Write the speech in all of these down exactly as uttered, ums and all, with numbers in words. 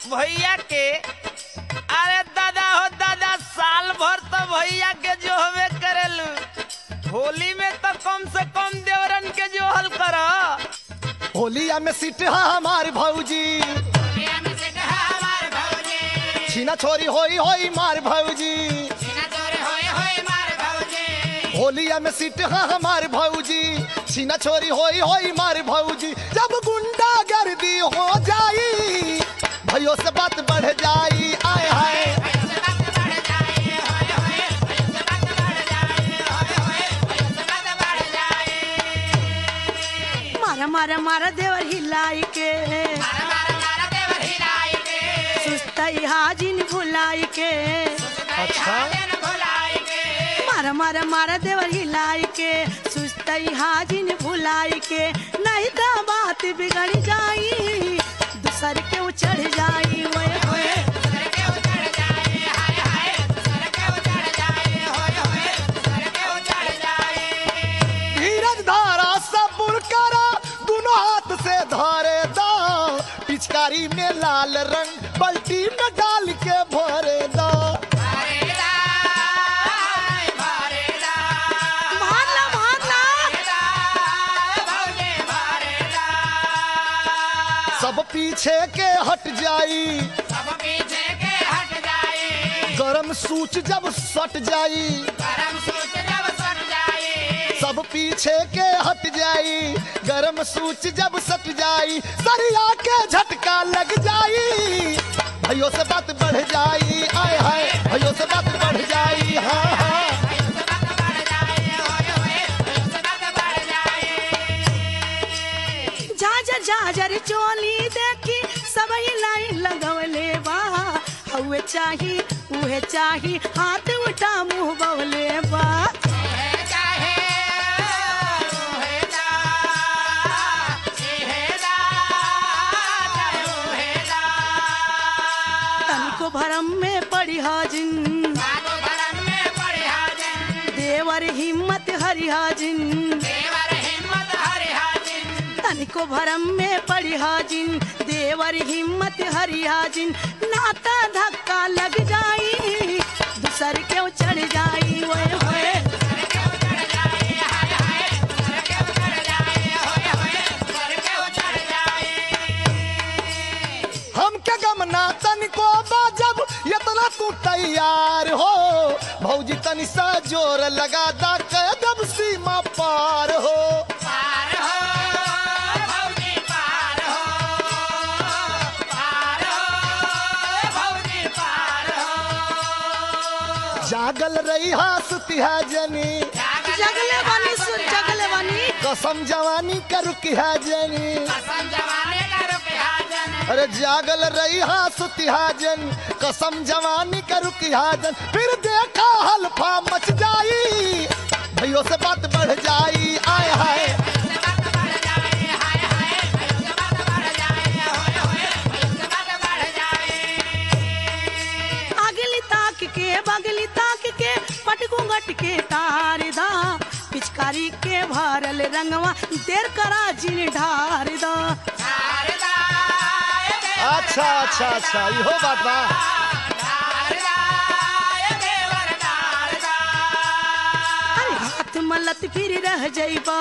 भैया के अरे दादा हो दादा साल भर तो भैया के जो हवे करेलू होली में तो कम से कम देवरन के जो हल कर होलिया में सीट है हमार भौजी छीना छोरी होई होई मार भौजी होलिया में सीट है हमार भौजी छीना छोरी होई होई मार भौजी जब गुंडा गर्दी हो जाई भैया से बात बढ़ जाई आए हाय मारा मारा मारा देवर हिलाई के सुस्ताई हाजिन भुलाई के अच्छा मारा मारा मारा देवर हिलाई के सुस्ताई हाजिन भुलाई के नहीं तो बात बिगड़ जाई दूसर के चढ़ जाई ओए होए धीरज धारा सबुर करा दोनों हाथ से धारे दा पिचकारी में लाल रंग बाल्टी में डाल के भरे दा सब पीछे के हट जाई सब पीछे के हट जाई गरम सूच जब सट जाई गरम सूच जब सट जाई सब पीछे के हट जाई गरम सूच जब सट जाई सरिया के झटका लग जाई भैया से बात बढ़ जाई आए हाय भैया से बात बढ़ जाई हाँ हाँ झाझर झाझर चोली देखी सब लाइन लगवले बा हवे चाही उहे चाही हाथ उठा मुंह बवले बा तनिको भरम में पड़ी हाजिन देवर हिम्मत हरि हाजिन तनिको भरम में पड़ी हाजिन देवर हिम्मत हरि हाजिन नाता धक्का लग जाई दूसर के चढ़ जाई ओए होए हमके गमना तनिको बाजब इतना तू तैयार हो भौजी तनी सा जोर लगा दा कदम सीमा पार हो जागल रही हंसती है जनी जगले बानी सुन जगले बानी कसम जवानी का रुकी है जनी अरे जागल रही हंसती है जनी कसम जवानी का रुकी है जन फिर देखा हल्फा मच जाई भैया से बात बढ़ जाई आए हाय अगली ताक के बगली ताक के पटकू गट के तार दा पिचकारी के भरल रंगवा देर करा जिन ढार दा अच्छा अच्छा अच्छा इहो बात बा अरे हाथ मलत फिर रह जाइबा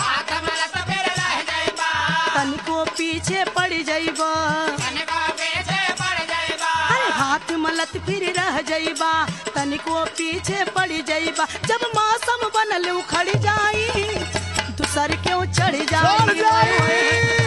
तनिको पीछे पड़ जाइबा अरे हाथ मलत फिर रह जाइबा तनिको पीछे पड़ जाइबा जब मौसम बनल उखड़ जाई दूसर के चढ़ चढ़ जाई जाई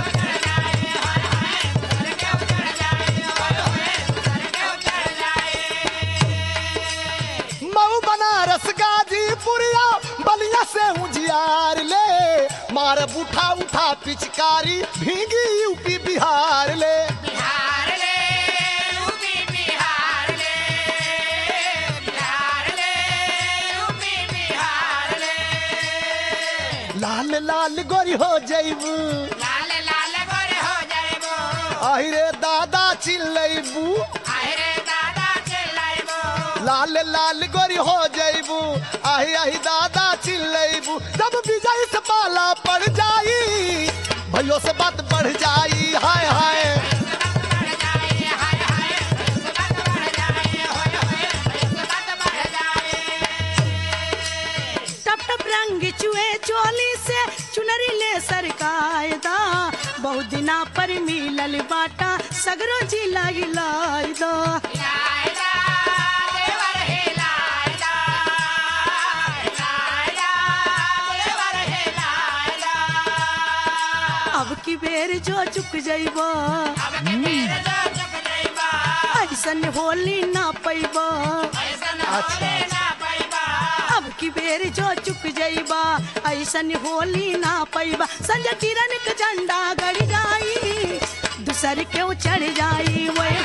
मऊ बनारस गाजीपुरिया बलिया से उजियार ले मार बूठा उठा पिचकारी भीगी यूपी बिहार ले बिहार ले यूपी बिहार ले बिहार ले यूपी बिहार ले लाल लाल गोरी हो जैबू लाल लाल गोरे हो जाएबो अहिरे दादा चिल्लैबू आहिरे दादा चिल्लाइबो लाल लाल गोरी हो जैबू आही आही दादा चिल्लैबू जब विजय से पाला पड़ जाई भैया से बात बढ़ जाई हाय हाय रंग चुए चोली से चुनरी ले सरकायदा बहुत दिना पर मिलल बाटा सगरो जिला हिलाई दो हिलायदा देवर हिलायदा हिलायदा देवर हिलायदा अब की बेर जो चुक जइबो अब के मेरे जो चुक जाइबा ऐसन होली ना पैबो ऐसन अच्छा, होले ना पाइबा अब की बेर जो चुक जइबा ऐसन होली ना पैबा संजय किरण के झंडा गड़ जाई दूसर के चढ़ जाई वही